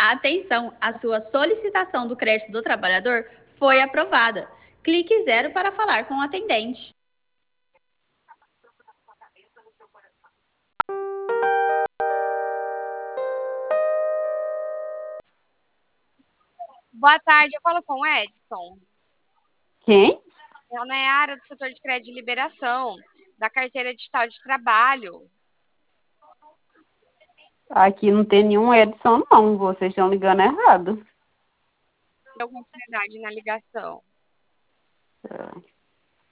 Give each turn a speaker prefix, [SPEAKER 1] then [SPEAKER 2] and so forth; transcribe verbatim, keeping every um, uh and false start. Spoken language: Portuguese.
[SPEAKER 1] Atenção, a sua solicitação do crédito do trabalhador foi aprovada. Clique zero para falar com o atendente.
[SPEAKER 2] Boa tarde, eu falo com o Edson.
[SPEAKER 1] Quem?
[SPEAKER 2] É a Nayara do setor de crédito de liberação, da carteira digital de trabalho.
[SPEAKER 1] Aqui não tem nenhum Edson, não. Vocês estão ligando errado.
[SPEAKER 2] Deu continuidade na ligação.
[SPEAKER 1] É.